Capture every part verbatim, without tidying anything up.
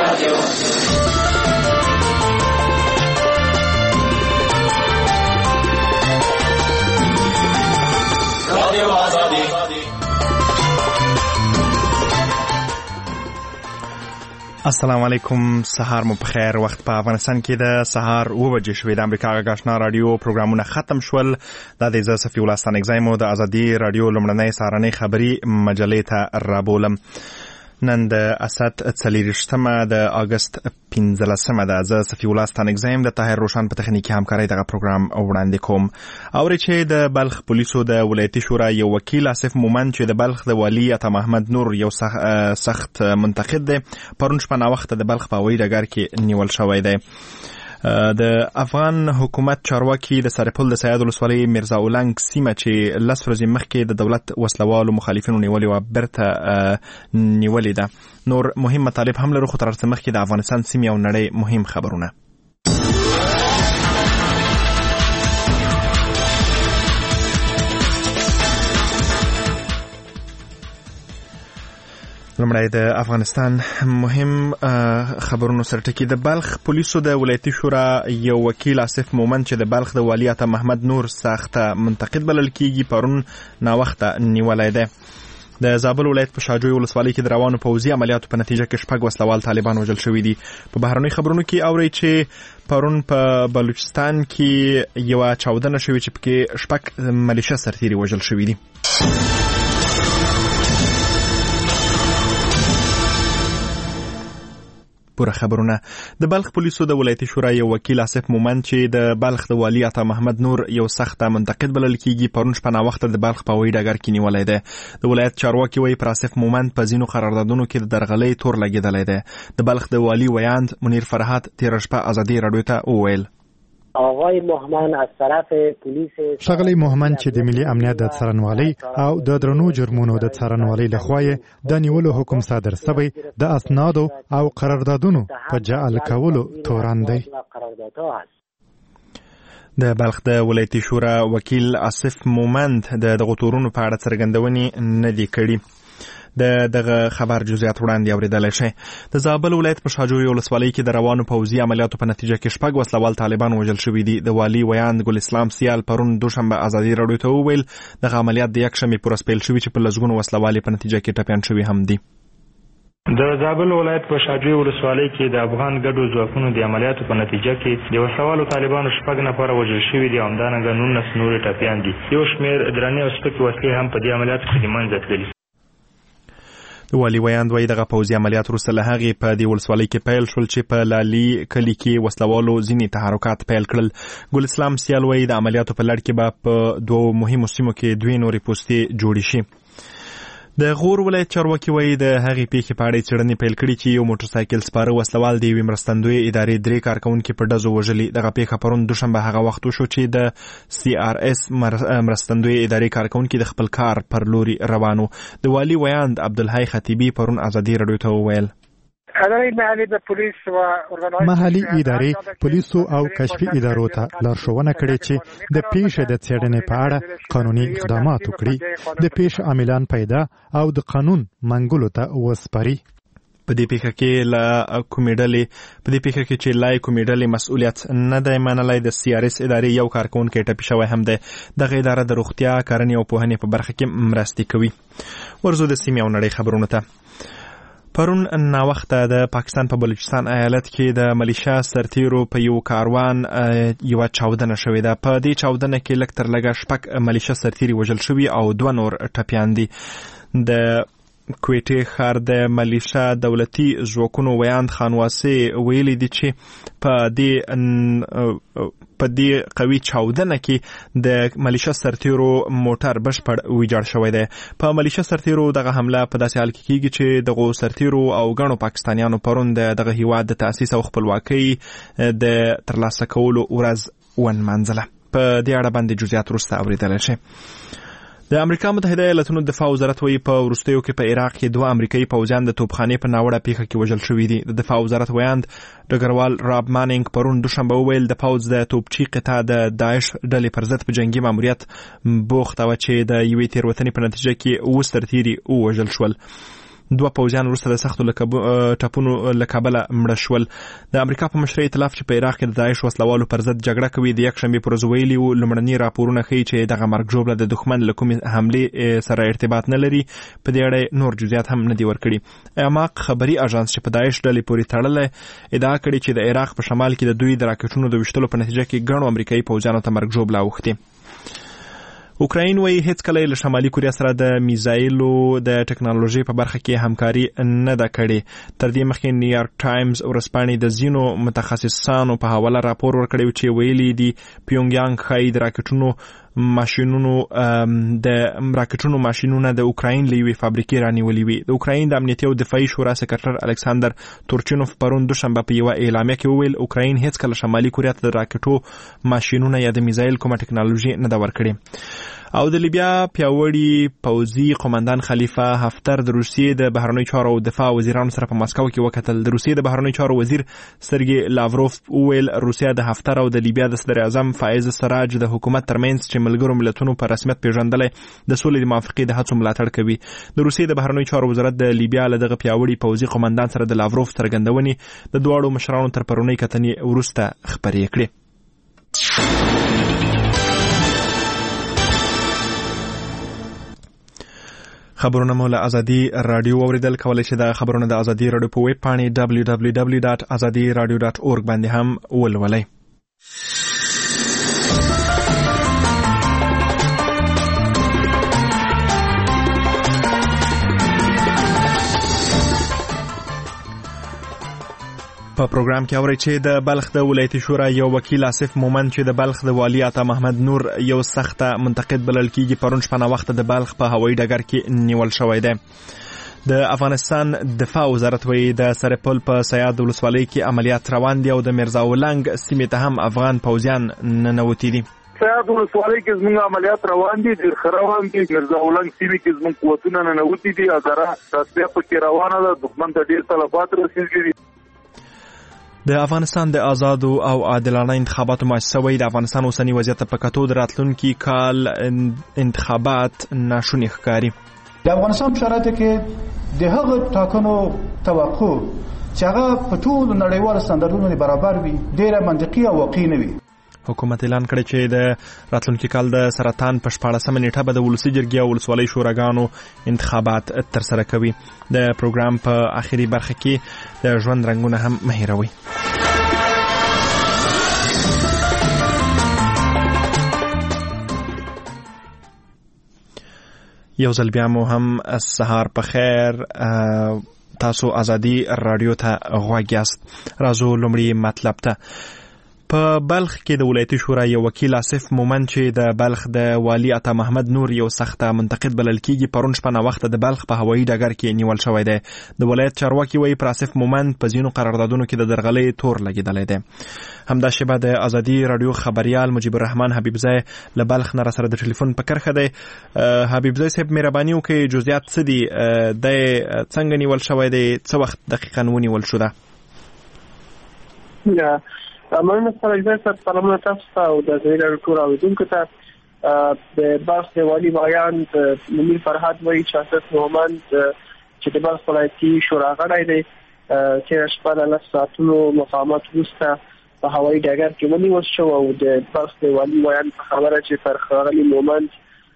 السلام علیکم، سهار مو بخیر. وخت په افغانستان کې د سهار اوه بجې شوې. د امریکا غږ آشنا رادیو پروګرامونه ختم شول. دا د زه صفي الله ستانکزی مو د ازادي رادیو لومړنۍ سهارنۍ خبري مجلې ته رابولم. نن د اسد څلېرویشتمه د اګست پنځلسمه ده. زه صفي الله ستانکزی یم. د طاهر روشن په تخنیکي همکارۍ دغه پروګرام وړاندې کوم. اورئ چې د بلخ پولیسو د ولایتي شورا یو وکیل آصف مومند چې د بلخ د والي عطا محمد نور یو سخت منتقد دی، پرون شپه ناوخته د بلخ په هوایي ډګر کې نیول شوی دی. د افغان حکومت چارواکي د سرپل د سید ولسوالۍ میرزا اولنګ سیمه چې لس ورځې مخکې د دولت وسلوالو مخالفینو نیولې وه بیرته نیولې ده. نور مهم مطالب هم لرو، خو تر هر څه مخکې د افغانستان سیمې او نړۍ مهم خبرونه. لمړی د افغانستان مهم خبرونو سره ټکی. د بلخ پولیسو د ولایتي شورا یو وکیل آصف مومند چې د بلخ د والي عطا محمد نور سخته منتقد بلل کیږي، پرون ناوخته نیولی دی. د زابل ولایت په شاجوی ولسوالۍ کې د روانو پوځي عملیاتو په نتیجه کې شپږ وسلوال طالبان وژل شوي دي. په بهرنۍ خبرونو کې اورئ چې پرون په بلوچستان کې یوه چاودنه شوې چې پکې شپږ ملیشه سرتیري وژل شوي دي. پوره خبرونه. د بلخ پولیسو د ولایتي شورا یو وکیل آصف مومند چې د بلخ د والي عطا محمد نور یو سخته منتقد بلل کیږي، پرون شپه ناوخته د بلخ په هوایي ډګر کې نیولی دی. د ولایت چارواکي وایي پر آصف مومند په ځینو قراردادونو کې د درغلۍ تور لګېدلی دی. د بلخ د والي ویاند منیر فرحات تېره شپه ازادي راډیو ته وویل: آقای مهمن از طرف پلیس ښاغلی مهمن چې د ملي امنیت د څارنوالۍ او د درنو جرمونو د څارنوالۍ لخوا د نیولو حکم صادر شوی د اسنادو او قراردادونو په جعل کولو تورن دی. د بلخ د ولایتي شورا وکیل آصف مومند د دغو تورونو په اړه څرګندونې نه دي کړي. د دغه خبر جزئیات وړاندې اورېدلی شئ. د زابل ولایت په شاجوی ولسوالۍ کې د روانو پوځي عملیاتو په نتیجه کې شپږ وسلوال طالبان وژل شوي دي. د والي ویاند ګل اسلام سیال پرون دوشنبه ازادي راډیو ته وویل دغه عملیات د یکشنبې په ورځ پیل شوي چې په لسګونو وسلوال په نتیجه کې ټپیان شوي هم دي. د زابل ولایت په شاجوی ولسوالۍ کې د افغان ګډو ځواکونو د عملیاتو په نتیجه کې د وسلوالو طالبانو شپږ نفره وژل شوي دي او همدارنګه نولس نورې ټپیان دي. یو شمېر درنې او سپکې وسلې هم په دې عملیاتو کې د منځه تللي. د والي ویاند وایي دغه پوځي عملیات وروسته له هغې په دې ولسوالۍ کې پیل شول چې په لالي کلي کې وسلوالو ځینې تحرکات پیل کړل. ګل اسلام سیال وایي د عملیاتو په لړ کې به په دوو مهمو سیمو کې دوې نورې پوستې جوړې شي. د غور ولایت چارواکي وایي د هغې پیښې په اړه څېړنې پیل کړي چې یو موټرسایکل سپاره وسلوال د یوې مرستندویې ادارې درې کارکوونکي په ډزو وژلي. دغه پیښه پرون دوشنبه هغه وخت وشو چې د سی آر اس مرستندویې ادارې کارکوونکي د خپل کار پر لوري روانو. د والي ویاند عبدالحی خطیبي پرون ازادي راډیو ته وویل: محلي ادارې پولیسو او کشفي ادارو ته لارښوونه کړې چې د پیښې د څېړنې په اړه قانوني اقدامات وکړي، د پیښې عاملان پیدا او د قانون منګولو ته وسپاري. په دې پیښه کې لا کومې ډلې په دې پیښه کې چې لای کومې ډلې مسؤلیت نه دی منلی، د سی آر اس ادارې یو کارکوونکی ټپي شوی هم دی. دغه اداره د روغتیا، کرنې او پوهنې په برخه کې مرستې کوي. ورځو د سیمې او نړۍ خبرونو ته. پرون ناوخته د پاکستان په بلوچستان ایالت کې د ملیشیا سرتیرو په یو کاروان یوه چاودنه شوې ده. په دې چاودنه کې لږ تر لږه شپږ ملیشیا سرتیري وژل شوي او دوه نور ټپیان دي. د کویټې ښار د ملیشیا دولتي ځواکونو ویاند خانواسې ویلي دي چې په دې په دې قوي چاودنه کې د ملیشیا سرتیرو موټر بشپړ ویجاړ شوی دی. په ملیشیا سرتیرو دغه حمله په داسې حال کې کیږي چې دغه سرتیرو او ګڼو پاکستانیانو پرون د دغه هیواد د تاسیس او خپلواکۍ د ترلاسه کولو ورځ ونمانځله. په دې اړه باندې جزئیات وروسته اورېدلی شئ. د امریکا متحده ایالاتونو دفاع وزارت وایي په وروستیو کې په عراق کې دوه امریکایي پوځیان د توپخانې په ناوړه پیښه کې وژل شوي دي. د دفاع وزارت ویاند ډګروال راب مانینګ پرون دوشنبه وویل د پوځ د توپچي قطعه د داعش ډلې پر ضد په جنګي ماموریت بوخته وه چې د یوې تېروتنې په نتیجه کې اووه سرتیري ووژل شول. دوه پوځیان وروسته د سختو ټپونو له کبله مړه شول. د امریکا په مشرۍ ائتلاف چې په عراق کې د داعش وسلوالو پر ضد جګړه کوي د یکشنبې پر ورځ ویلي وو لومړني راپورونه ښیي چې دغه مرګ ژوبله د دښمن له کومې حملې سره ارتباط نه لري. په دې اړه نور جزئیات هم نه دي ورکړي. اماق خبري اژانس چې په داعش ډلې پورې تړلی ادعا کړې چې د عراق په شمال کې د دوی د راکټونو د ویشتلو په نتیجه کې ګڼو امریکایي پوځیانو ته مرګ ژوبله اوښتې. اوکراین وایي هیڅ کله له شمالي کوریا سره د میزایلو د ټکنالوژي په برخه کې همکاري نه ده کړې. تر دې مخکې نیویارک ټایمز ورځپاڼې د ځینو متخصصانو په حواله راپور ورکړی چې ویلي دي پیونګ یانګ ښایي د راکټونو ماشینونو د راکټونو ماشینونه د اوکراین له یوې فابریکې رانیولي وي. د اوکراین د امنیتي او دفاعي شورا سکرټر الکساندر تورچینوف پرون دوشنبه په یوه اعلامیه کې وویل اوکراین هیڅ کله شمالي کوریا ته د راکټو ماشینونه یا د میزایل کومه ټکنالوژي نه ده ورکړې. او د لیبیا پیاوړي پوځي قومندان خلیفه هفتر د روسیې د بهرنیو چارو او دفاع وزیرانو سره په مسکو کې وکتل. د روسیې د بهرنیو چارو وزیر سرګي لاوروف وویل روسیا د هفتر او د لیبیا د صدر اعظم فایز سراج د حکومت ترمنځ چې ملګرو ملتونو په رسمیت پیژندلې د سولې د موافقې د هڅو ملاتړ کوي. د روسیې د بهرنیو چارو وزارت د لیبیا له دغه پیاوړي پوځي قومندان سره د لاوروف څرګندونې د دواړو مشرانو تر پرونۍ کتنې وروسته خپرې کړې. خبرونه مو له ازادي رادیو اوریدل. کولای شئ د خبرونه د ازادي رادیو په ویب پاڼې دبلیو دبلیو دبلیو ډاټ ازادي رادیو ډاټ اورګ باندې هم ولولئ. په پروګرام کې اورئ چې د بلخ د ولایتي شورا یو وکیل آصف مومند چې د بلخ د والي عطا محمد نور یو سخته منتقد بلل کیږي پرون شپه ناوخته د بلخ په هوایي ډګر کې نیول شوی دی. د افغانستان دفاع وزارت وایي د سرپل په سیاد ولسوالۍ کې عملیات روان دي او د میرزا ولنګ سیمې ته هم افغان پوځیان ننوتي دي. سیاد ولسوالۍ کې زموږ عملیات روان دي ډېر ښه روان دي. میرزا ولنګ سیمې کې زموږ قوتونه ننوتي دي. اداره تصفیه پکې روانه ده. دښمن ته ډېر تلفات رسېږي دي. د افغانستان د آزادو او عادلانه انتخاباتو مؤسسه وایي د افغانستان اوسنی وضعیت په کتو د راتلونکي کال انتخابات ناشوني ښکاري. د افغانستان په شرایطو کې د هغه ټاکنو توقع چې هغه په ټولو نړیوالو سټنډرډونو برابر وي ډېره منطقي او واقعي نه وي. حکومت اعلان کړی چې د راتلونکي کال د سرطان په شپاړسمه نیټه به د ولسي جرګې او ولسوالۍ شوراګانو انتخابات ترسره کوي. د پروګرام په آخري برخه کې د ژوند رنګونه هم مه هېروئ. یو ځل بیا مو هم سهار په خیر. تاسو ازادي رادیو ته غوږ یاست. راځو لومړی مطلب ته. په بلخ کې د ولایتي شورا یو وکیل آصف مومند چې د بلخ د والي عطا محمد نور یو سخته منتقد بلل کیږي پرون شپه ناوخته د بلخ په هوایي ډګر کې نیول شوی دی. د ولایت چارواکي وایي پر آصف مومند په ځینو قراردادونو کې د درغلۍ تور لګېدلی دی. همدا شیبه د ازادي رادیو خبریال مجیب الرحمن حبیبزی له بلخ نه راسره د ټلیفون په کرښه دی. حبیبزی صاحب مهرباني وکړئ جزئیات څه دي؟ دی څنګه نیول شوی دی؟ څه وخت دقیقاً ونیول شو ده؟ مننه سره اجازه سره سلامونه تاسو ته او د ازادي رادیو ټول اوریدونکو ته. د بلخ د والي بیان منیر فرهاد وایي چې آصف مومند چې د بلخ ولایتي شورا غړی دی چې شپه له لس ساعتونو مقاومت وروسته په هوایي ډګر کې ونیول شو او د بلخ د والي بیان په خبره چې پر ښاغلي مومند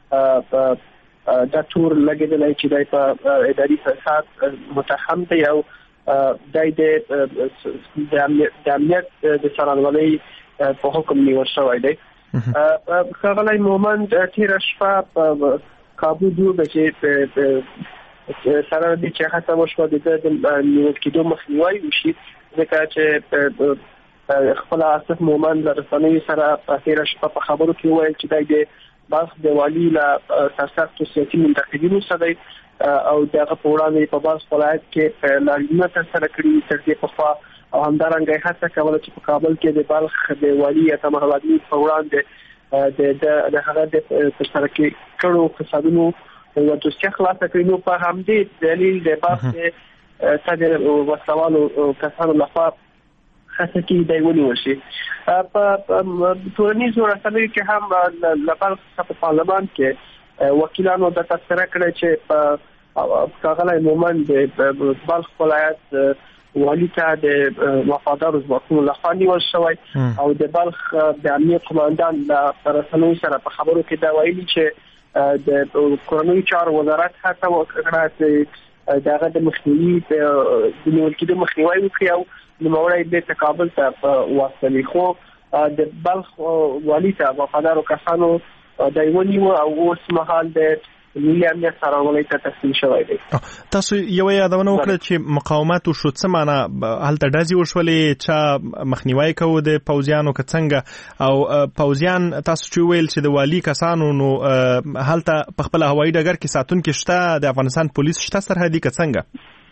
دا تور لګېدلی چې دی په اداري فساد متهم دی او دای د امنیت د څارنوالۍ په حکم نیول شوی دی. ښاغلی مومند تېره شپه په کابو دوه بجې سره د دې چې هڅه وشوه د ده د نیول کېدو مخنیوی وشي ځکه چې خپله آصف مومند له رسنیو سره تېره شپه په خبرو کې وویل چې دی د بلخ د والي له سرسختو سیاسي منتقدینو سره دی او دغه په وړاندې په بلخ ولایت کې لاریونونه ترسره کړي تر دې پخوا او همدارنګه یې هڅه کوله چې په کابل کې د بلخ د والي عطا محمد نور په وړاندې د هغه د ترسره کړو فسادونو یوه دوسیه خلاصه کړي. نو په همدې دلیل د بلخ د صدر وسلوالو کسانو لخوا هڅه کېږي دی ونیول شي. په ټولنیزو رسنیو کې هم له بلخ څخه په پارلمان کې وکیلانو د تذکره کړی چې په ښاغلی مومن د بلخ ولایت والي ته د وفادارو ځواکونو لخوا نیول شوی او د بلخ د امنیت قماندان د رسنیو سره په خبرو کې دا ویلي چې د کورنیو چارو وزارت هڅه وکړه چې دغه د مخنیوي د نیول کېدو مخنیوی وکړي او نوموړی بیرته کابل ته واستوي. خو د بلخ والي ته وفادارو کسانو د ونیو او اوس مهال د ملي امنیت څارنوالۍ ته تسلیم شوی دی. تاسو یو یادونه وکړه چې مقاومت وشو، څه معنا هلته ډزې وشولې، چا مخنیوی کوو د پوځیانو که څنګه؟ او پوځیان تاسو چې ویل چې د والي کسانو نو هلته په خپل هوایي ډګر کې ساتونکي شته، د افغانستان پولیس شته سرحدي که څنګه؟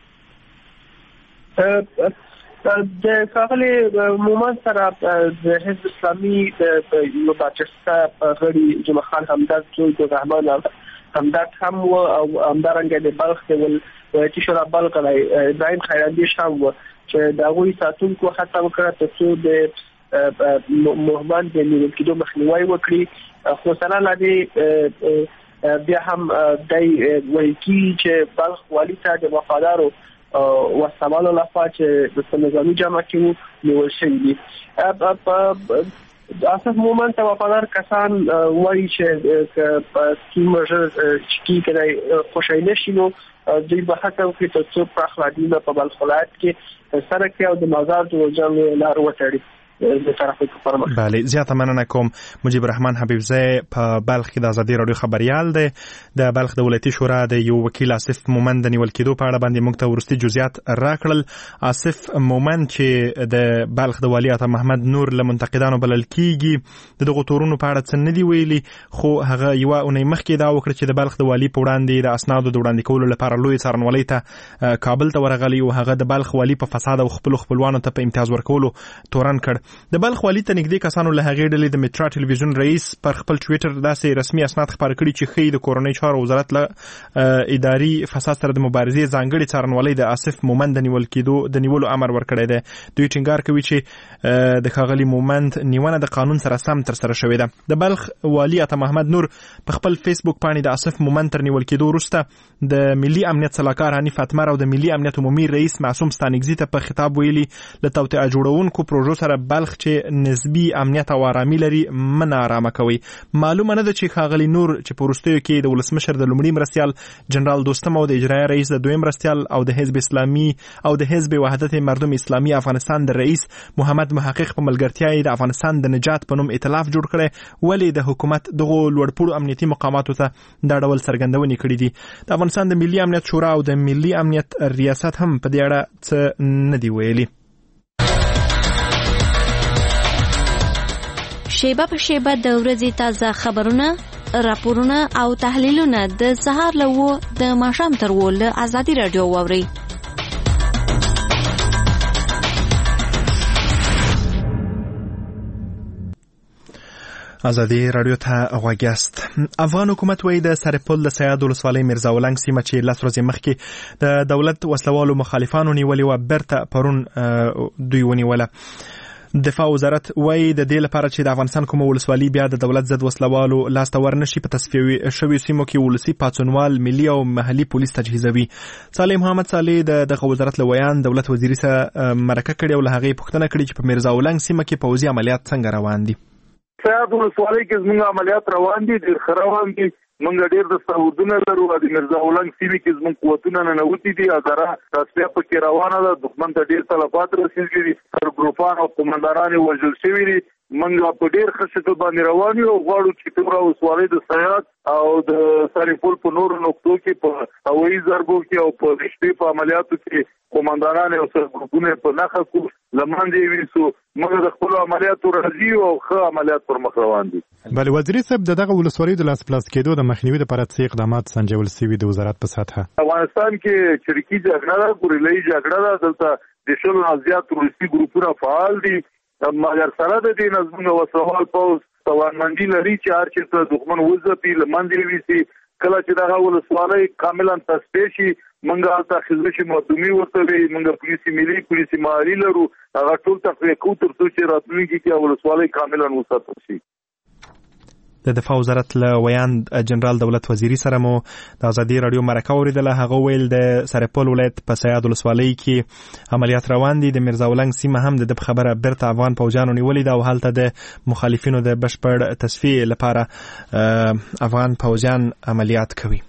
د ښاغلي مومن سره د حزب اسلامي د یو برجسته غړي جمعه خان همدرد زوی د رحمان همدرد هم و او همدارنګه د بلخ د ولایتي شورا بلخ ابراهیم خیراندیش هم و چې د هغوی ساتونکو هڅه وکړه ترڅو د مومن د نیول کېدو مخنیوی وکړي. خو سره له دې بیا هم دی ویل کېږي چې بلخ والي ته د وفادارو وسوالو لخوا چې د نظامي جمع کې نیول شوي دي. اساس مومن ته وفادار کسان وایي چې په سیمه چې کې خوشاله نشي نو دوی به هڅه وکړي ترڅو پراخ وادیونه په بلخ ولایت کې سره کې او د مزار جوړجان لار وتړي. بله، زیاته مننه کوم. مجيب الرحمن حبیبزی په بلخ کې د ازادي رادیو خبريال دی. د بلخ د ولایتي شورا د یو وکیل آصف مومن د نیول کېدو په اړه باندې موږ ته ورستي جزئیات راکړل. آصف مومن چې د بلخ د والي عطا محمد نور له منتقدانو بلل کیږي، د دغو تورونو په اړه څه نه دی ویلي، خو هغه یوه اونۍ مخکې دا وکړه چې د بلخ د والي په وړاندې د اسنادو د وړاندې کولو لپاره لوی څارنوالۍ ته کابل ته ورغلی او هغه د بلخ والي په فساد او خپل خپلوانو ته په امتیاز ورکولو تورن کړ. د بلخ والي ته نږدې کسانو له هغې ډلې د میټرا ټلویزیون رئیس پر خپل ټویټر داسې رسمي اسناد خپاره کړي چې ښیي د کورنۍ چارو وزارت له اداري فساد سره د مبارزې ځانګړې څارنوالۍ د آصف مومن د نیول کېدو د نیولو امر ورکړی دی. دوی ټینګار کوي چې د ښاغلي مومن نیونه د قانون سره سم ترسره شوې ده. د بلخ والي عطا محمد نور په خپل فیسبوک باندې د آصف مومن تر نیول کېدو وروسته د ملي امنیت سلاکار حنیف اتمر او د ملي امنیت عمومي رئیس معصوم ستانکزي ته په خطاب ویلي له توطئه جوړونکو پروژو سره بلخ چې نسبی امنیت او آرامي لري من آرامه کوي. معلومه نه ده چې ښاغلي نور چې په وروستیو کې د ولسمشر د لومړي مرستیال جنرال دوستم او د اجرایه رئیس د دویم مرستیال او د حزب اسلامي او د حزب وحدت مردم اسلامي افغانستان د رئیس محمد محقق په ملګرتیا د افغانستان د نجات په نوم ائتلاف جوړ کړي، ولې د حکومت دغه لوړپوړو امنیتي مقاماتو ته دا ډول څرګندونې کړې دي. د افغانستان د ملي امنیت شورا او د ملي امنیت ریاست هم په دې اړه څه نه دی ویلي. شیبه په شیبه د ورځې تازه خبرونه، راپورونه او تحلیلونه د سهار له و د ماښام تر و له ازادي رادیو واورئ. ازادي رادیو ته غوږ یاست. افغان حکومت وایي د سرپل د سیاد ولسوالۍ میرزا ولنګ سیمه چې لس ورځې مخکې د دولت وسلوالو مخالفانو نیولې وه بیرته پرون دوی ونیوله. دفاع وزارت وایي د دې لپاره چې د افغانستان کومه ولسوالي بیا د دولت ضد وسلوالو لاسته ورنشي په تصفیه شویو سیمو کې ولسي پاڅونوال ملي او محلي پولیس تجهیزوي. صالح محمد صالح د دغه وزارت له ویان دولت وزیري سره مرکه کړې او له هغې پوښتنه کړې چې په میرزا ولنګ سیمه کې پوځي عملیات څنګه روان دي. سیاد ولسوالۍ کې زموږ عملیات روان دي، ډېر ښه روان دي. موږ ډېر د سرحدونه لرو. د میرزا ولنګ سیمې کې زموږ قوتونه ننوتي دي، هزاره تصفیه پکې روانه ده. دښمن ته ډېر تلفات رسېدلي دي، سرګروپان او قومندانان یې وژل شوي دي. موږ په ډېر ښه شکل باندې روان یو او غواړو چې ټوله ولسوالۍ د سیاد او د سرپل په نورو نقطو کې په هوایي ضربو کې او په شپې په عملیاتو کې قومندانان او سرګروپونه په نښه کړو، له منځه یې ویسو. موږ د خپلو عملیاتو راضي او ښه عملیات پر مخ روان دي. بله وزیري صاحب، د دغه ولسوالۍ د لاس پلاس کېدو د مخنیوي لپاره څه اقدامات سنجول شوي د وزارت په سطحه؟ افغانستان کې چریکي جګړه ده، ګوریلایي جګړه ده. دلته د شلو نه زیات روسي ګروپونه فعال دي، مګر سره د دې نه زموږ وسوال پوځ توانمندي لري چې هر چېرته دښمن وځپي، له منځه یې ویسي. کله چې دغه ولسوالۍ کاملا تصفیه شي، موږ هلته خزرشي مردمي ورته وي، موږ پولیسي ملي پولیسي محلي لرو، هغه ټول تقویه کوو تر څو چې راتلونکي کې ولسوالۍ کاملا وساتل شي. د دفاع وزارت له ویاند جنرال دولت وزیری سره مو د ازادي رادیو مرکه اوریدله. هغه ویل د سرپل ولایت په سیاد ولسوالۍ کې عملیات روان دي. د میرزا ولنګ سیمه هم د خبره برته افغان پوجانو نیولې ده او هلته د مخالفینو د بشپړ تصفیه لپاره افغان پوجان عملیات کوي.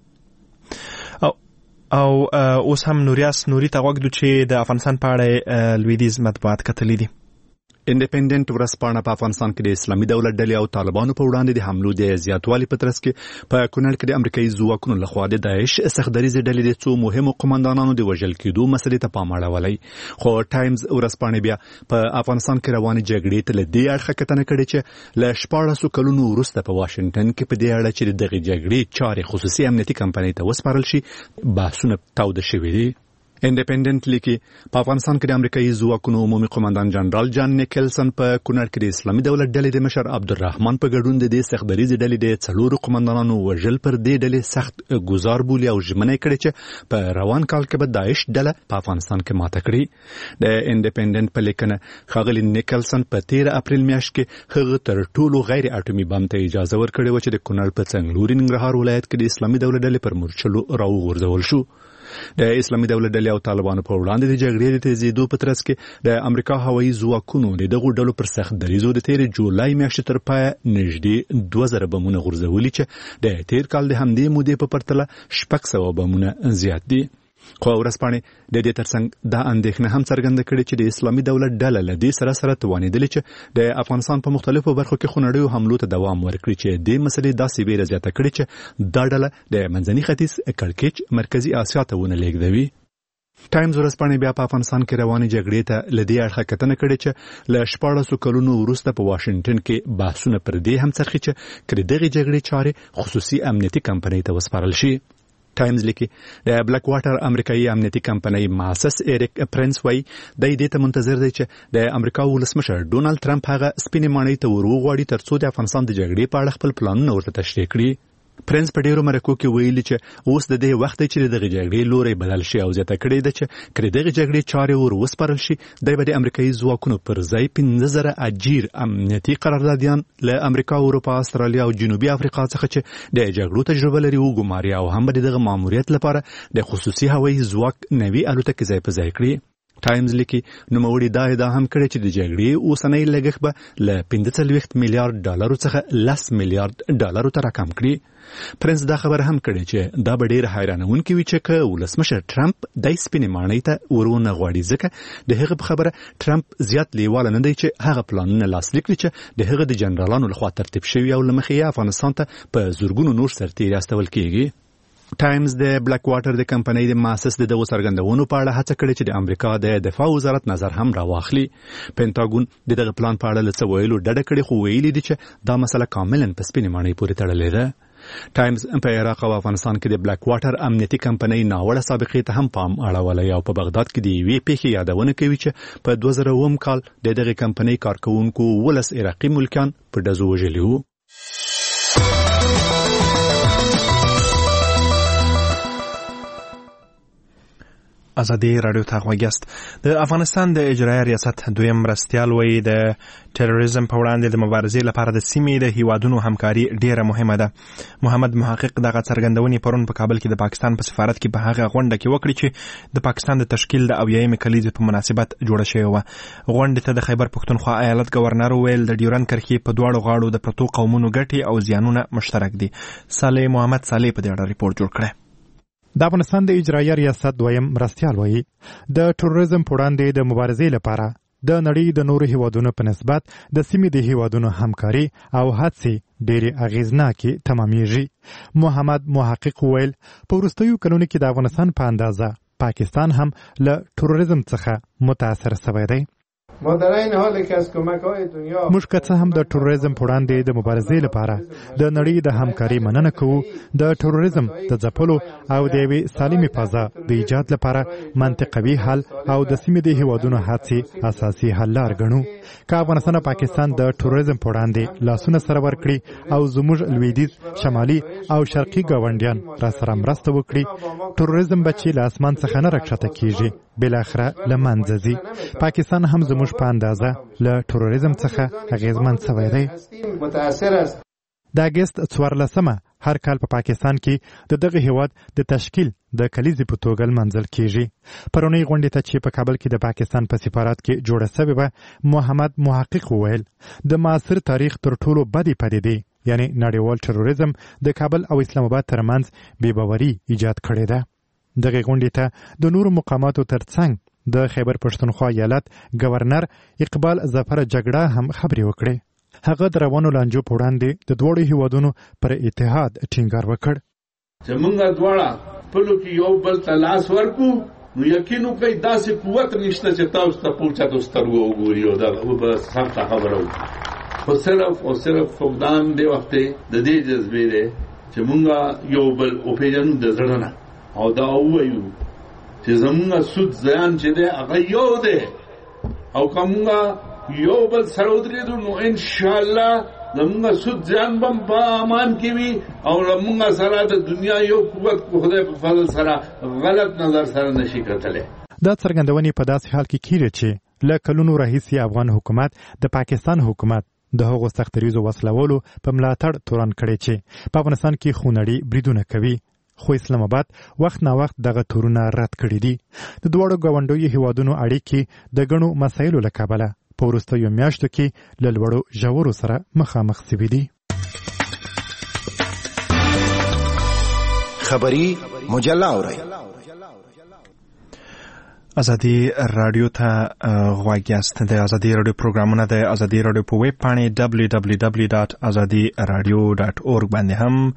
او اوس هم نوریاس نوري ته وګدو چې د افغانستان په اړه لویدیز مطبوعات کتلې دي. انډیپندنت ورځپاڼه په افغانستان کې د اسلامي دولت ډلې او طالبانو په وړاندې د حملو د زیاتوالي په ترڅ کې په کونړ کې د امریکایي ځواکونو لخوا د داعش سختدریزې ډلې د څو مهمو قومندانانو د وژل کېدو مسلې ته پام اړولی. خو ټایمز ورځپاڼې بیا په افغانستان کې روانې جګړې ته له دې اړخه کتنه کړې چې له شپاړسو کلونو وروسته په واشنګټن کې په دې اړه چې د دغې جګړې چارې خصوصي امنیتي کمپنۍ ته وسپارل شي بحثونه تاوده شوي دي. انډیپندنت لیکي په افغانستان کې د امریکایي ځواکونو عمومي قومندان جنرال جان نیکلسن په کونړ کې د اسلامي دولت ډلې د مشر عبدالرحمن په ګډون د دې سختدریزې ډلې د څلورو قومندانانو وژل پر دې ډلې سخت ګزار بولي او ژمنه یې کړې چې په روان کال کې به داعش ډله په افغانستان کې ماته کړي. د انډیپندنت په لیکنه ښاغلي نیکلسن په تیره اپریل میاشت کې هغه تر ټولو غیر اټومي بم ته اجازه ورکړې وه چې د کونړ په څنګلوري ننګرهار ولایت کې د اسلامي دولت ډلې پر مورچلو راوغورځول شو. د اسلامي دولت ډلې او طالبانو په وړاندې د جګړې د تیزېدو په ترڅ کې د امریکا هوایي ځواکونو د دغو ډلو پر سخت دریځو د تېرې جولای میاشتې تر پایه نږدې دوه زره بمونه غورځولي چې د تېر کال د همدې مودې په پرتله شپږ سوه بمونه زیات دي. خو ورځپاڼې د دې ترڅنګ دا اندېښنه هم څرګنده کړې چې د اسلامي دولت ډله له دې سره سره توانېدلې چې د افغانستان په مختلفو برخو کې خونړیو حملو ته دوام ورکړي چې دې مسلې داسې ویره زیاته کړې چې دا ډله د منځني ختیځ کړکېچ مرکزي اسیا ته ونه لېږدوي. ټایمز ورځپاڼې بیا په افغانستان کې روانې جګړې ته له دې اړخه کتنه کړې چې له شپاړسو کلونو وروسته په واشنګټن کې بحثونه پر دې هم څرخي چې که د دغې جګړې چارې خصوصي امنیتي کمپنۍ ته وسپارل شي. ټایمز لیکي د بلیک واټر امریکایي امنیتي کمپنۍ ماسس ایریک پرنس وایي دی دې ته منتظر دی چې د امریکا ولسمشر ډونالد ټرمپ هغه سپینې ماڼۍ ته ور وغواړي ترڅو د افغانستان د جګړې په اړه خپل پلانونه ورته تشریح کړي. پرنس په ډیرو مرکو کې ویلي چې اوس د دې وخت چې دغه جګړې لوري بدل شي او زیاته کړې ده چې کله دغه جګړې چارې ور وسپارل شي د بده امریکایي ځواکونو پر ځای پنځه زره اجیر امنیتي قراردادیان له امریکا، اروپا، استرالیا او جنوبي افریقا څخه چې د جګړو تجربه لري وګماري او هم دغه ماموریت لپاره د خصوصي هوایي ځواک نوي الوتکې ځای په ځای کړي. ټایمز لیکي نوموړي دا ادعا هم کړې چې د جګړې اوسنی لګښت به له پنځه څلوېښت میلیارډ ډالرو څخه لس میلیارډ ډالرو ته راکم کړي. پرنس دا خبره هم کړې چې دا به ډېره حیرانونکې وي چې که ولسمشر ټرمپ دای سپینې ماڼۍ ته ورونه غواړي ځکه د هغه په خبره ټرمپ زیات لیواله نه دی چې هغه پلانونه لاسلیک کړي چې د هغه د جنرالانو لخوا ترتیب شوي او له مخې یې افغانستان ته په زرګونو نور سرتیري استول کېږي. ټایمز د بلیک واټر د کمپنۍ د ماسس د دغو څرګندونو په اړه هڅه کړې چې د امریکا د دفاع وزارت نظر هم راواخلي. پینټاګون د دغه پلان په اړه له څه ویلو ډډه کړې خو ویلي دي چې دا مسله کاملا په سپینې ماڼۍ پورې تړلې ده. ټایمز په عراق او افغانستان کې د بلیک واټر امنیتي کمپنۍ ناوړه سابقې ته هم پام اړولی او په بغداد کې د یوې پیښې یادونه کوي چې په دوه زره اووم کال د دغه کمپنۍ کارکوونکو ولس عراقي ملکیان په ډزو وژلي وو. ازادي رادیو ته غوږیاست. د افغانستان د اجرایي ریاست دویم مرستیال وایي د ټیرریزم په وړاندې د مبارزې لپاره د سیمې د هیوادونو همکاري ډیره مهمه ده. محمد محقق دغه څرګندونې پرون په کابل کې د پاکستان په سفارت کې په هغه غونډه کې وکړي چې د پاکستان د تشکیل د اویایمې کلیزې په مناسبت جوړه شوې وه. غونډې ته د خیبر پښتونخوا ایالت گورنر ویل د ډیورند کرښې په دواړو غاړو د پرتو قومونو ګټې او زیانونه مشترک دي. صالح محمد صالح په دې اړه ریپورت جوړ کړی. د افغانستان د اجرایي ریاست دویم مرستیال وایي د ټیرریزم په وړاندې د مبارزې لپاره د نړۍ د نورو هیوادونو په نسبت د سیمې د هیوادونو همکاري او هڅې ډېرې اغیزناکې تمامیږي. محمد محقق ویل په وروستیو کلونو کې د افغانستان په اندازه پاکستان هم له ټیرریزم څخه متاثر شوی دی. ما در این حالی که از کمک‌های دنیا موږ که څه هم د ټیرریزم په وړاندې د مبارزې لپاره د نړۍ د همکاري مننه کوو، د ټیرریزم د ځپلو او د یوې سالمې فضا د ایجاد لپاره منطقوي حل او د سیمې د هیوادونو هڅې اساسي حل لار ګڼو. که افغانستان او پاکستان د ټیرریزم په وړاندې لاسونه سره ورکړي او زموږ لویدیځ، شمالي او شرقي ګاونډیان را سره مرسته وکړي، ټیرریزم به چې له اسمان څخه نه راکښته کیږي بالاخره له منځه ځي. پاکستان هم زموږ په اندازه له ټیرریزم څخه اغیزمن شوی دی. د اگست څوارلسمه هر کال په پا پاکستان کې د دغه هیواد د تشکیل د کلیزې په توګه لمانځل کیږي. پرونی غونډې ته چې په کابل کې د پاکستان په سفارت کې جوړه شوې وه، محمد محقق وویل د معاصر تاریخ تر ټولو بدې پدیدې یعنی نړیوال تروریزم د کابل او اسلام آباد ترمنځ بې باوري ایجاد کړې ده. دغه غونډې ته د نورو مقاماتو ترڅنګ د خیبر پښتونخوا ایالت گورنر اقبال ظفر جګړه هم خبرې وکړې. هغه د روانو لانجو په وړاندې د دواړو هیوادونو پر اتحاد ټینګار وکړ. چې موږ دواړه خپلو کې یو بل ته لاس ورکړو نو یقین وکړئ داسې قوت نشته چې تاسو ته پوچاتو سترګو وګوري او دا به سخته خبره وکړي. خو صرف او صرف فقدان دې وخت د دې جذبې دی چې موږ یو بل وپېژنو د زړه نه او دا ووایو چې زموږ سود زیان چې دی هغه یو دی او که موږ یو بل سره ودرېدو نو انشاءالله زموږ سود زیان به په امان کې وي او زموږ سره د دنیا یو قوت په خدای په فضل سره غلط نظر سره نشي کتلی. دا څرګندونې په داسې حال کې کیږي چې له کلونو راهیسې افغان حکومت د پاکستان حکومت د هغو سختریزو وسلولو په ملاتړ تورن کړی چې په افغانستان کې خونړي بریدونه کوي. خو اسلام آباد وخت نا وخت دغه تورونه رد کړي دي. د دواړو ګاونډیو هیوادونو اړیکې د ګڼو مسایلو له کبله په وروستیو میاشتو کې له لوړو ژورو سره مخامخ سوي دي. خبری مجله اورئ. ازادي رادیو ته غوږ یاست. د ازادي رادیو پروګرامونه د ازادي رادیو په ویب پاڼې دبلیو دبلیو دبلیو ډاټ ازادي رادیو ډاټ اورګ باندې هم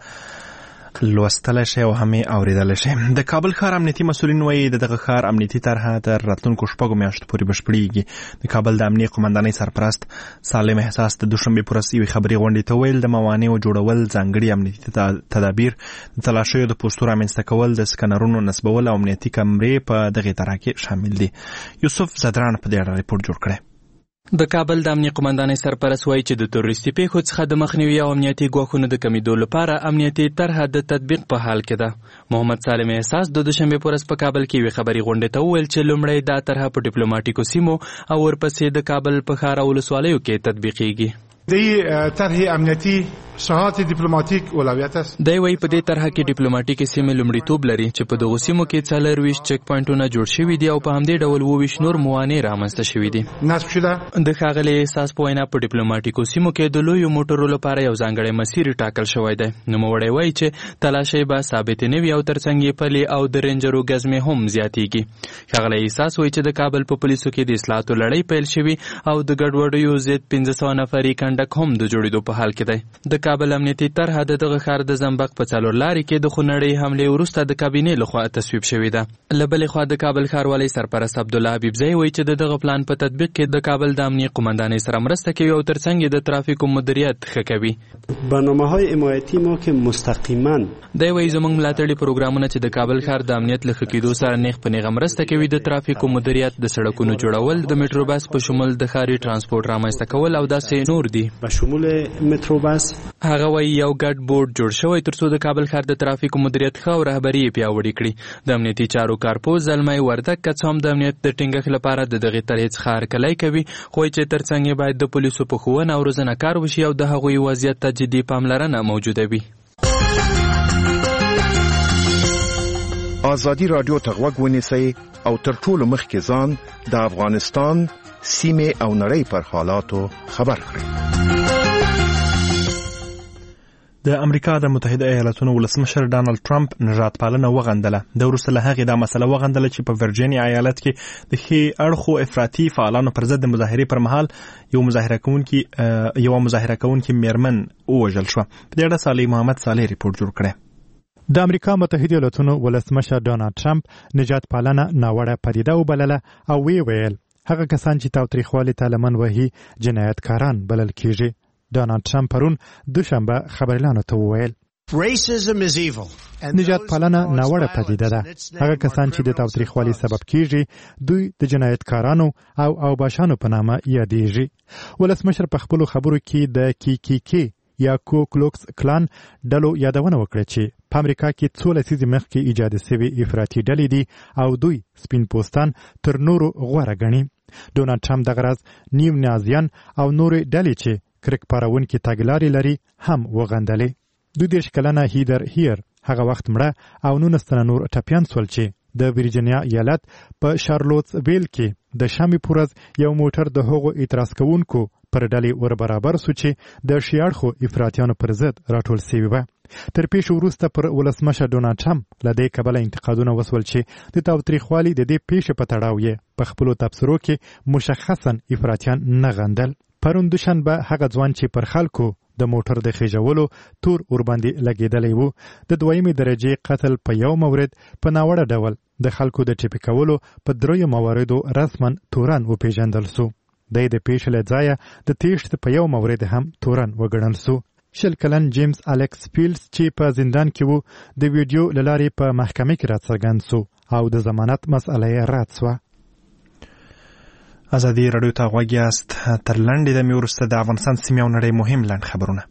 لوستل شي او هم اوریدل شي. د کابل ښار امنیتي مسؤلین وایي د دغه ښار امنیتي طرحه تر راتلونکو شپږو میاشتو پورې بشپړېږي. د کابل د امنیه قومندانۍ سرپرست سالم احساس د دوشنبې په ورځ یوې خبري غونډې ته ویل د موانعو جوړول، ځانګړي امنیتي تدابیر، د تلاشیو د پوسټو رامنځته کول، د سکنرونو نصبول او امنیتي کمرې په دغه طرح کې شامل دي. یوسف زدران په دې اړه ریپورت جوړ کړی. د کابل د امنیه قومندانۍ سرپرست وایي چې د تروریستي پیښو څخه د مخنیوي او امنیتي ګواښونو د کمیدو لپاره امنیتي طرحه د تطبیق په حال کې ده. محمد سالم احساس د دوشنبې په ورځ په کابل کې یوې خبري غونډې ته وویل چې لومړی دا طرحه په ډیپلوماټیکو سیمو او ورپسې د کابل په ښار او ولسوالیو کې تطبیقیږي. د طرح امنیتي شهادت دیپلوماټیک اولویت است. دی وایي په دې طرحه کې ډیپلوماټیکي سیمې لومړیتوب لري چې په دغو سیمو کې څلرویشت چک پوینټونه جوړ شوي دي او په همدې ډول اوویشت نور موانع رامنځته شوي دي. نصب شده د ښاغلي احساس په وینا په ډیپلوماټیکو سیمو کې د لویو موټرو لپاره یو ځانګړی مسیر ټاکل شوی دی. نوموړی وایي چې تلاشۍ به ثابتې نه وي او ترڅنګ یې پلې او د رینجرو ګزمې هم زیاتېږي. ښاغلی احساس وایي چې د کابل په پولیسو کې د اصلاحاتو لړۍ پیل شوي او د ګډوډیو ضد پنځه سوه نفري کنډک هم د جوړېدو په حال کې دی. د کابل امنیتي طرحه د دغه ښار د زنبق په څلور لارې کې د خونړۍ حملې وروسته د کابینې لخوا تصویب شوې ده. له بلې خوا د کابل ښاروالۍ سرپرست عبدالله حبیبزی وایي چې د دغه پلان په تطبیق کې د کابل د امنیه قومندانۍ سره مرسته کوي او ترڅنګ یې د ترافیکو مدیریت ښه کوي. برنامه‌های حمایتي ما که مستقیما دی وایي زموږ ملاتړي پروګرامونه چې د کابل ښار د امنیت له ښه کېدو سره نیغ په نیغه مرسته کوي د ترافیکو مدیریت، د سړکونو جوړول، د میټروبس په شمول د ښاري ترانسپورت رامنځته کول او داسې نور دي. به شمول میټروبس هغه وایي یو ګډ بورډ جوړ شوی ترڅو د کابل ښار د ترافیکو مدیریت ښه او رهبري یې پیاوړې کړي. د امنیتي چارو کارپوز زلمی وردک که څه هم د امنیت د ټینګښت لپاره د دغې طرحې څخه هرکلی کوي، خو چې ترڅنګ یې باید د پولیسو په ښوونه او روزنه کار وشي او د هغوی وضعیت ته جدي پاملرنه موجوده وي. ازادي رادیو ته غوږ ونیسئ او تر ټولو مخکې ځان د افغانستان سیمې او نړۍ پر حالاتو خبر کړئ. د امریکا د متحده ایالاتونو ولسمشر ډانلډ ټرمپ نژاد پالنه وغندله. د وروسته له هغې دا مسله وغندله چې په ورجینیا ایالت کې د ښې اړخو افراطي فعالانو پر ضد د مظاهرې پر مهال یو مظاهره کوونکي یو مظاهره کوونکي میرمن ووژل شوه. په دې اړه صالح محمد صالح ریپورت جوړ کړی. د امریکا متحده ایالاتونو ولسمشر ډانلډ ټرمپ نژاد پالنه ناوړه پدیده وبلله او وی ویل هغه کسان چې تاوتریخوالي ته لمن وهي جنایتکاران بلل کیږي. ډانلډ ټرمپ پرون دوشنبه خبريالانو ته وویل نجات پالنه ناوړه پدیده ده. هغه کسان چې د تاوتریخوالي سبب کیږي دوی د جنایتکارانو او اوباشانو په نامه یادېږي. ولسمشر په خپلو خبرو کې د کی کی کی یا کو کلوکس کلان ډلو یادونه وکړه چې په امریکا کې څو لسیزې مخکې ایجاد شوي افراطي ډلې دي او دوی سپین پوستان تر نورو غوره ګڼي. ډونالډ ټرمپ دغه راز نیو نازیان او نورې ډلې چې کرک پارونکي تګلارې لري هم وغندلې. دوه دېرش کلنه هیدر هیر هغه وخت مړه او نولس تنه نور ټپیان سول چې د ویرجینیا ایالت په شارلوټس ویل کې د شامي پورز یو موټر د هغو اعتراض کوونکو پر ډلې ور برابر سو چې د شیاړخو افراطیانو پر ضد راټول سوي وه. تر پیښې وروسته پر ولسمشر ډونالډ ټرمپ له دې کبله انتقادونه وسول چې د تاوتریخوالي د دې پیښې په تړاو یې په خپلو تبصرو کې مشخصا افراطیان نه غندل. پرون دوشنبه هغه ځوان چې پر خلکو د موټر د خېژولو تور ورباندې لګېدلی وو د دویمې درجې قتل په یو مورد په ناوړه ډول د خلکو د ټپي کولو په دریو مواردو رسما تورن وپېژندل سو. دی د پیښې له ځایه د تیښتې په یو مورد هم تورن وګڼل سو. شل کلن جیمز الکس فیلډز چې په زندان کې وو د ویډیو له لارې په محکمې کې راڅرګند سو او د ضمانت مسئله یې رد سوه. ازادي راډیو ته غوږ یاست. تر لنډې دمې وروسته د افغانستان سیمې او نړۍ مهم لنډ خبرونه.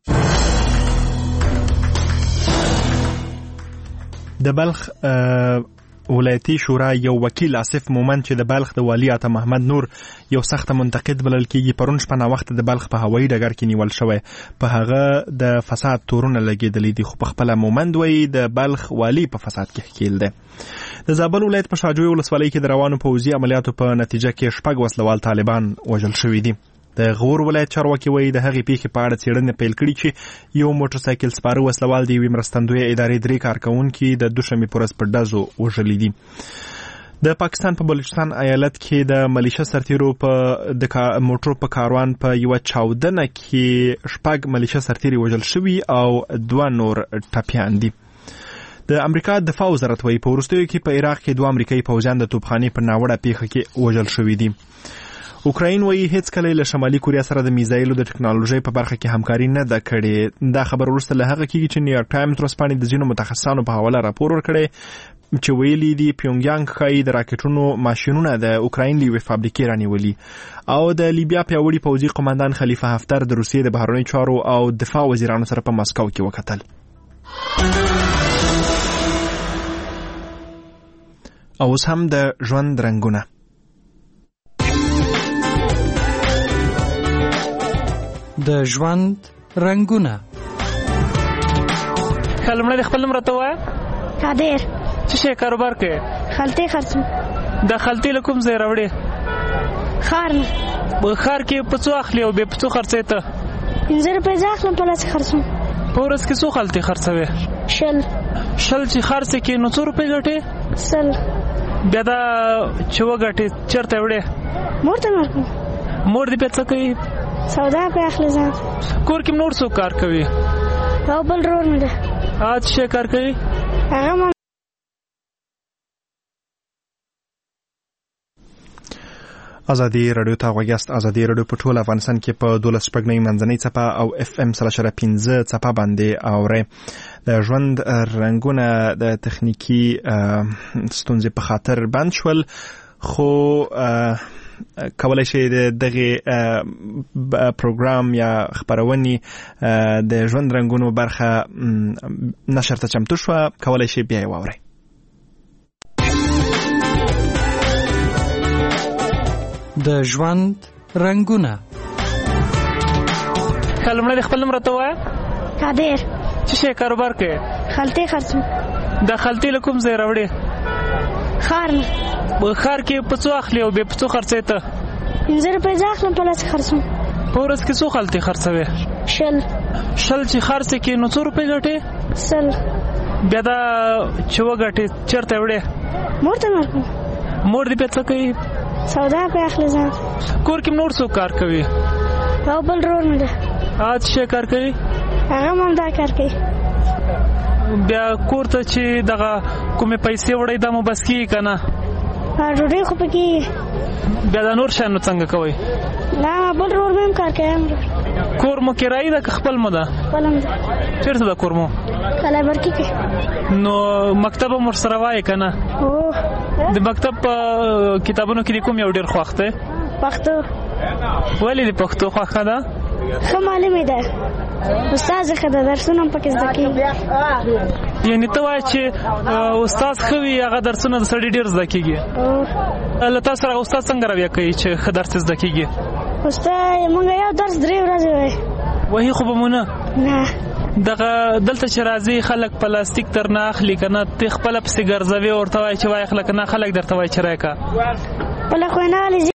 د بلخ ولایتي شورا یو وکیل آصف مومند چې د بلخ د والي عطا محمد نور یو سخت منتقد بلل کېږي پرون شپه ناوخته د بلخ په هوایي ډګر کې نیول شوی. په هغه د فساد تورونه لګېدلي دي خو په خپله مومند وایي د بلخ والي په فساد کې ښکیل دی. د زابل ولایت په شاجوی ولسوالۍ کې د روانو پوځي عملیاتو په نتیجه کې شپږ وسلوال طالبان وژل شوي دي. د غور ولایت چارواکي وایي د هغې پیښې په اړه څېړنې پیل کړي چې یو موټر سایکل سپاره وسلوال د یوې مرستندویه ادارې درې کارکوونکي د دوشنبې په ورځ په ډزو وژلي دي. د پاکستان په بلوچستان ایالت کې د ملیشه سرتیرو په د موټر په کاروان په یوه چاودنه کې شپږ ملیشه سرتیري وژل شوي او دوه نور ټپیان دي. د امریکا دفاع وزارت وایي په وروستیو کې په عراق کې دوه امریکایي پوځیان د توپخانې په ناوړه پیښه کې وژل شوي دي. اوکراین وایي هیڅ کله له شمالي کوریا سره د میزایلو د ټکنالوژۍ په برخه کې همکاري نه ده کړې. دا خبر وروسته له هغه کېږي چې نیویارک ټایمز ورځپاڼې د ځینو متخصصانو په حواله راپور ورکړی چې ویلي دي پیونګیانګ ښایي د راکټونو ماشینونه د اوکراین له یوې فابریکې رانیولي. او د لیبیا پیاوړي پوځي قماندان خلیفه حفتر د روسیې د بهرنیو چارو او دفاع وزیرانو سره په مسکو کې وکتل. او اوس هم د ژوند رنګونه. د ژوند رنګونه. کلمړه د خپل نوم راته وایه. قادر. څه شی کاروبار کوي؟ خلطې خرڅوم. د خلطې له کوم ځای راوړې؟ ښار نه. په ښار کې په څو اخلي او بیا په څو خرڅې ته؟ پنځه روپۍ زه اخلم په لاس خرڅوم. په ورځ کې څو خلطې خرڅوې؟ شل. شل چې خرڅې کې نو څو روپۍ ګټې؟ سل. بیا دا چې وګټې چېرته وړې؟ مور ته ورکوم. مور دې بیا څه کوي؟ سودا په اخلي ځان. کور کې نور څوک کار کوي؟ او بل ورور مې ده. هغه څه شی کار کوي؟ هغه هم ازادي راډیو ته غوږ یاست. ازادي راډیو په ټول افغانستان کې په دولس شپږ نوي منځنۍ څپه او اف ام سل اشاره پنځه څپه باندې اورئ. د ژوند رنګونه د تخنیکي ستونزې په خاطر بند شول خو کولای شي د دغه پروګرام یا خبرونې د ژوند رنګونو برخه نشر ته چمتو شوه. کولای شي بیا یې واورئ. د ژوند رنګونه. کلمړه د خپل نوم راته وایه. قادر. څه شی کاروبار کوي؟ خلطې خرڅوم. د خلطې له کوم ځای راوړې؟ ښار نه. په ښار کې په څو اخلي او بیا په څو خرڅې ته؟ پنځه روپۍ زه اخلم په لاس خرڅوم. په ورځ کې څو خلطې خرڅوې؟ شل. شل چې خرڅې کې نو څو روپۍ ګټې؟ سل. بیا دا چې وګټې چېرته وړې؟ مور ته ورکوم. مور دې بیا څه کوي؟ سودا په اخلي ځان. کور کې نور څوک کار کوي؟ او بل ورور مې ده. هغه څه شی کار کوي؟ هغه هم دا کار کوي. بیا کور ته چې دغه کومې پیسې وړئ دا مو بس کېږي که نه؟ ډوډۍ خو پکې. بیا دا نور شیان نو څنګه کوئ؟ نه بل ورور مې هم کار کوي. کور مو کرایي ده که خپل مو ده؟ خپل هم ده. چېرته ده کور مو؟ کلابرکي کې. نو مکتب هم ورسره وایې که نه؟ د مکتب په کتابونو کې د کوم یو ډېر خوښ دی؟ پښتو. ولې د پښتو خوښه ده؟ ښه معلومې ده. استاد ښه ده درسونه هم پکې زده کېږي. یعنې ته وایې چې استاد ښه وي هغه درسونه د سړي ډېر زده کېږي. له تاسو سره استاد څنګه رویه کوي چې ښه درس زده کېږي؟ استاد موږ یو درس درې ورځې وای وਹੀ خو به مونږ نه دغه دلته چې راځي خلک پلاستیک تر نه اخلي کنه ته خپل پسې ګرځوي ورته وای چې وای خلک نه خلک درته وای چې راکا ولا خو نه